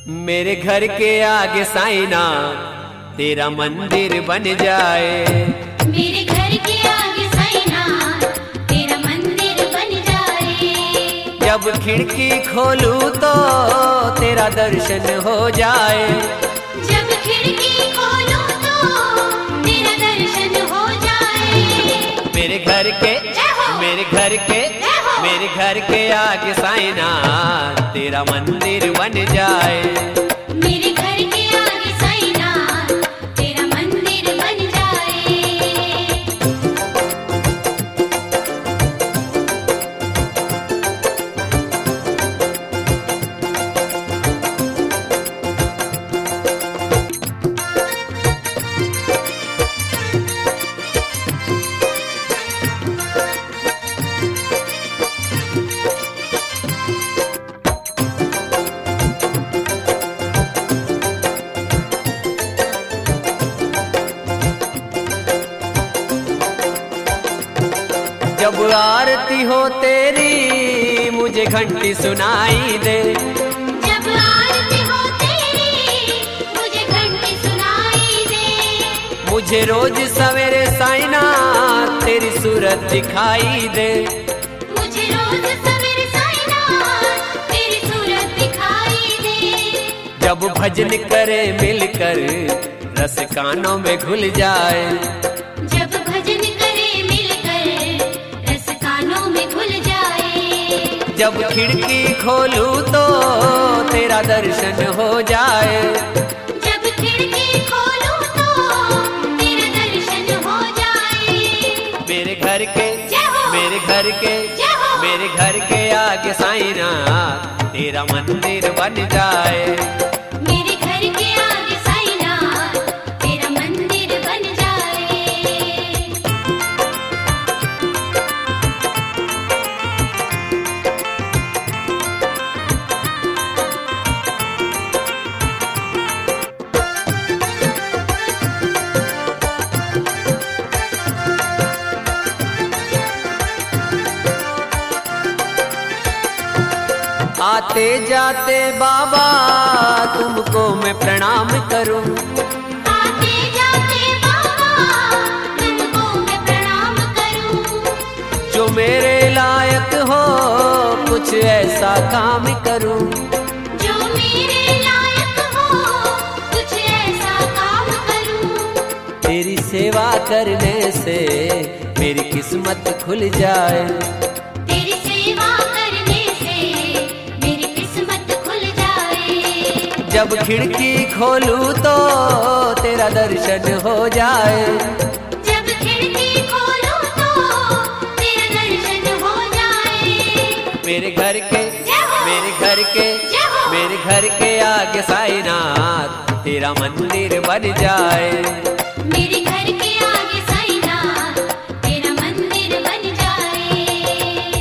मेरे घर के आगे साइना तेरा मंदिर बन जाए। मेरे घर के आगे साइना तेरा मंदिर बन जाए। जब खिड़की खोलूं तो तेरा दर्शन हो जाए। जब खिड़की खोलूं तो तेरा दर्शन हो जाए। मेरे घर के आगे साइना तेरा मंदिर बन जाए। मेरे घर के आगे साइना तेरा मंदिर बन जाए। जब आरती हो तेरी मुझे घंटी सुनाई दे। जब आरती हो तेरी मुझे घंटी सुनाई दे। मुझे रोज सवेरे साइना तेरी सूरत दिखाई दे। मुझे रोज सवेरे साइना तेरी सूरत दिखाई दे। जब भजन करे मिलकर रस कानों में घुल जाए। जब भजन करे मिलकर रस कानों में घुल जाए। जब खिड़की खोलूं तो तेरा दर्शन हो जाए। जब खिड़की खोलूं तो तेरा दर्शन हो जाए। मेरे घर के आगे साइना तेरा मंदिर बन जाए। मेरे घर के आगे साइना तेरा मंदिर बन जाए। आते जाते बाबा तुमको मैं प्रणाम करूं। आते जाते बाबा तुमको मैं प्रणाम करूं। जो मेरे लायक हो कुछ ऐसा काम करूं। जो मेरे लायक हो कुछ ऐसा काम करूं। तेरी सेवा करने से मेरी किस्मत खुल जाए। तेरी सेवा करने से मेरी किस्मत खुल जाए। जब खिड़की खोलूं तो तेरा दर्शन हो जाए। जब खिड़की खोलूं तो तेरा दर्शन हो जाए। मेरे घर के आगे साईनाथ तेरा मंदिर बन जाए। मेरे घर के आगे साईना तेरा मंदिर बन जाए।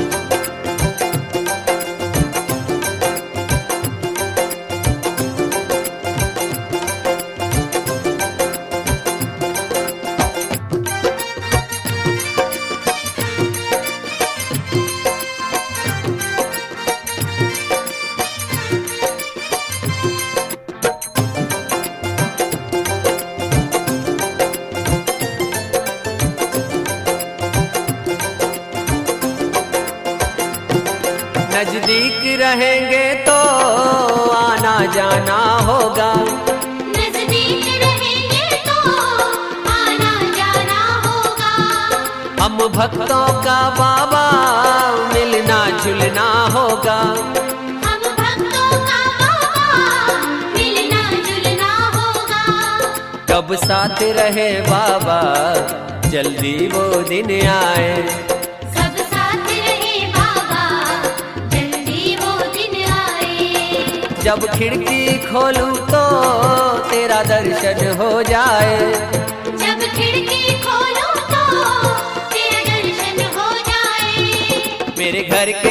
नजदीक रहेंगे तो आना जाना होगा। नजदीक रहेंगे तो आना जाना होगा। हम भक्तों का बाबा मिलना जुलना होगा। हम भक्तों का बाबा मिलना जुलना होगा। कब साथ रहे बाबा जल्दी वो दिन आए। सब साथ रहे बाबा जल्दी वो दिन आए। जब खिड़की खोलूं तो तेरा दर्शन हो जाए। जब खिड़की खोलूं तो तेरा दर्शन हो जाए। मेरे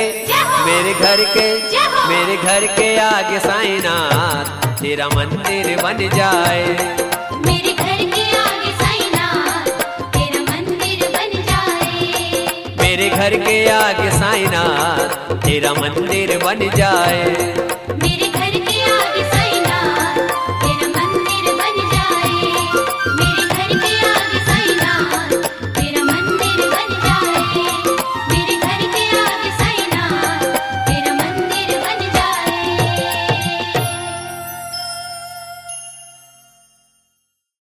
घर के आगे साईनाथ तेरा मंदिर बन जाए। मेरे घर के आगे साईना तेरा मंदिर बन जाए। मेरे घर के आगे साईनाथ तेरा मंदिर बन जाए।